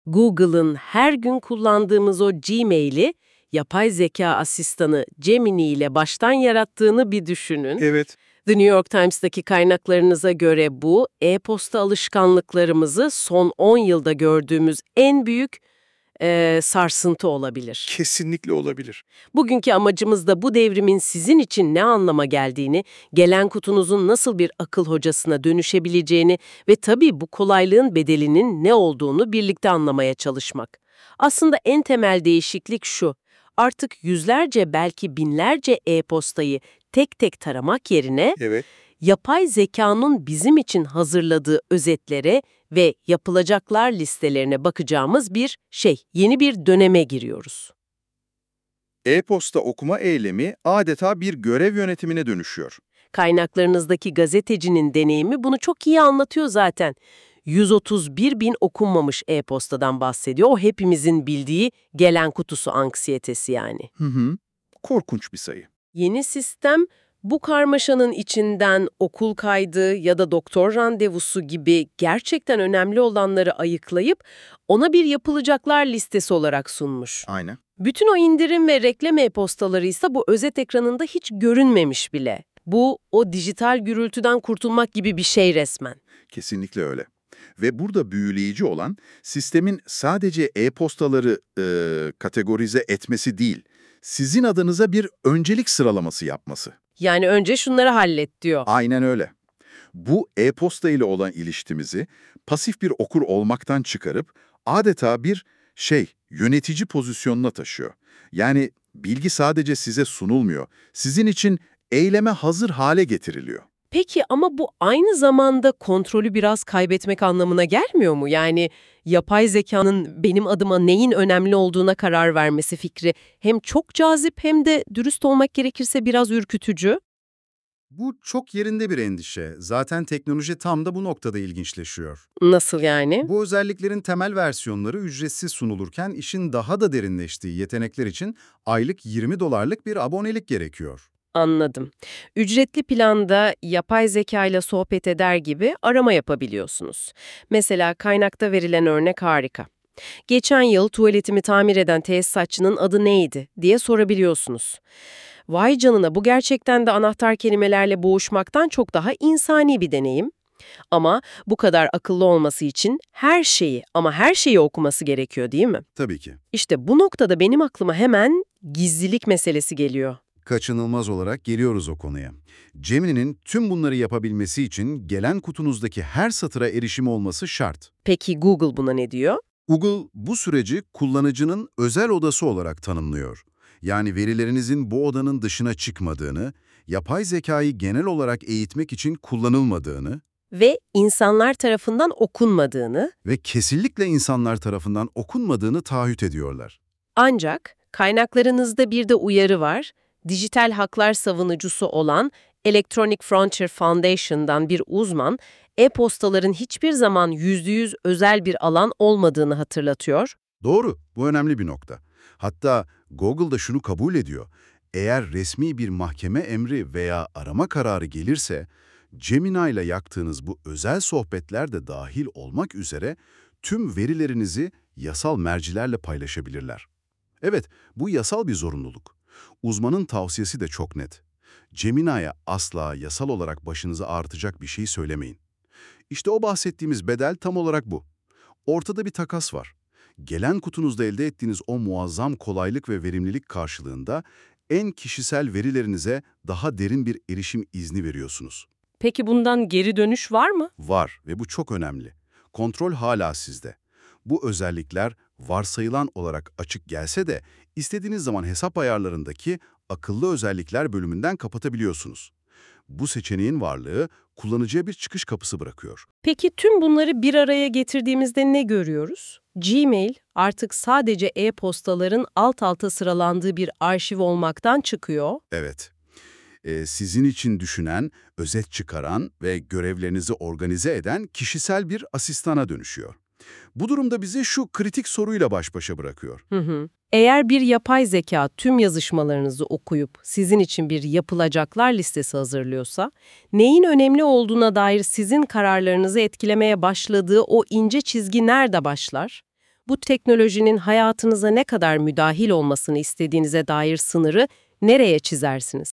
Google'ın her gün kullandığımız o Gmail'i yapay zeka asistanı Gemini ile baştan yarattığını bir düşünün. Evet. The New York Times'taki kaynaklarınıza göre bu, e-posta alışkanlıklarımızı son 10 yılda gördüğümüz en büyük sarsıntı olabilir. Kesinlikle olabilir. Bugünkü amacımız da bu devrimin sizin için ne anlama geldiğini, gelen kutunuzun nasıl bir akıl hocasına dönüşebileceğini ve tabii bu kolaylığın bedelinin ne olduğunu birlikte anlamaya çalışmak. Aslında en temel değişiklik şu: artık yüzlerce belki binlerce e-postayı tek tek taramak yerine Evet. yapay zekanın bizim için hazırladığı özetlere ve yapılacaklar listelerine bakacağımız yeni bir döneme giriyoruz. E-posta okuma eylemi adeta bir görev yönetimine dönüşüyor. Kaynaklarınızdaki gazetecinin deneyimi bunu çok iyi anlatıyor zaten. 131 bin okunmamış e-postadan bahsediyor. O hepimizin bildiği gelen kutusu anksiyetesi yani. Korkunç bir sayı. Yeni sistem bu karmaşanın içinden okul kaydı ya da doktor randevusu gibi gerçekten önemli olanları ayıklayıp ona bir yapılacaklar listesi olarak sunmuş. Aynen. Bütün o indirim ve reklam e-postaları ise bu özet ekranında hiç görünmemiş bile. Bu, o dijital gürültüden kurtulmak gibi bir şey resmen. Kesinlikle öyle. Ve burada büyüleyici olan sistemin sadece e-postaları kategorize etmesi değil, sizin adınıza bir öncelik sıralaması yapması. Yani önce şunları hallet diyor. Aynen öyle. Bu e-posta ile olan ilişkimizi pasif bir okur olmaktan çıkarıp adeta bir yönetici pozisyonuna taşıyor. Yani bilgi sadece size sunulmuyor, sizin için eyleme hazır hale getiriliyor. Peki ama bu aynı zamanda kontrolü biraz kaybetmek anlamına gelmiyor mu? Yani yapay zekanın benim adıma neyin önemli olduğuna karar vermesi fikri hem çok cazip hem de dürüst olmak gerekirse biraz ürkütücü. Bu çok yerinde bir endişe. Zaten teknoloji tam da bu noktada ilginçleşiyor. Nasıl yani? Bu özelliklerin temel versiyonları ücretsiz sunulurken işin daha da derinleştiği yetenekler için aylık $20'lık bir abonelik gerekiyor. Anladım. Ücretli planda yapay zeka ile sohbet eder gibi arama yapabiliyorsunuz. Mesela kaynakta verilen örnek harika. Geçen yıl tuvaletimi tamir eden tesisatçının adı neydi diye sorabiliyorsunuz. Vay canına, bu gerçekten de anahtar kelimelerle boğuşmaktan çok daha insani bir deneyim. Ama bu kadar akıllı olması için her şeyi okuması gerekiyor değil mi? Tabii ki. İşte bu noktada benim aklıma hemen gizlilik meselesi geliyor. Kaçınılmaz olarak geliyoruz o konuya. Gemini'nin tüm bunları yapabilmesi için gelen kutunuzdaki her satıra erişimi olması şart. Peki Google buna ne diyor? Google bu süreci kullanıcının özel odası olarak tanımlıyor. Yani verilerinizin bu odanın dışına çıkmadığını, yapay zekayı genel olarak eğitmek için kullanılmadığını Ve insanlar tarafından okunmadığını, ve kesinlikle insanlar tarafından okunmadığını taahhüt ediyorlar. ancak kaynaklarınızda bir de uyarı var. Dijital haklar savunucusu olan Electronic Frontier Foundation'dan bir uzman, e-postaların hiçbir zaman %100 özel bir alan olmadığını hatırlatıyor. Doğru, bu önemli bir nokta. Hatta Google da şunu kabul ediyor. Eğer resmi bir mahkeme emri veya arama kararı gelirse, Gemini ile yaptığınız bu özel sohbetler de dahil olmak üzere tüm verilerinizi yasal mercilerle paylaşabilirler. Evet, bu yasal bir zorunluluk. Uzmanın tavsiyesi de çok net. Gemini'ye asla yasal olarak başınızı ağrıtacak bir şey söylemeyin. İşte o bahsettiğimiz bedel tam olarak bu. Ortada bir takas var. Gelen kutunuzda elde ettiğiniz o muazzam kolaylık ve verimlilik karşılığında en kişisel verilerinize daha derin bir erişim izni veriyorsunuz. Peki bundan geri dönüş var mı? Var ve bu çok önemli. Kontrol hala sizde. Bu özellikler varsayılan olarak açık gelse de istediğiniz zaman hesap ayarlarındaki akıllı özellikler bölümünden kapatabiliyorsunuz. Bu seçeneğin varlığı kullanıcıya bir çıkış kapısı bırakıyor. Peki tüm bunları bir araya getirdiğimizde ne görüyoruz? Gmail artık sadece e-postaların alt alta sıralandığı bir arşiv olmaktan çıkıyor. Evet, sizin için düşünen, özet çıkaran ve görevlerinizi organize eden kişisel bir asistana dönüşüyor. Bu durumda bizi şu kritik soruyla baş başa bırakıyor. Eğer bir yapay zeka tüm yazışmalarınızı okuyup sizin için bir yapılacaklar listesi hazırlıyorsa, neyin önemli olduğuna dair sizin kararlarınızı etkilemeye başladığı o ince çizgi nerede başlar? bu teknolojinin hayatınıza ne kadar müdahil olmasını istediğinize dair sınırı nereye çizersiniz?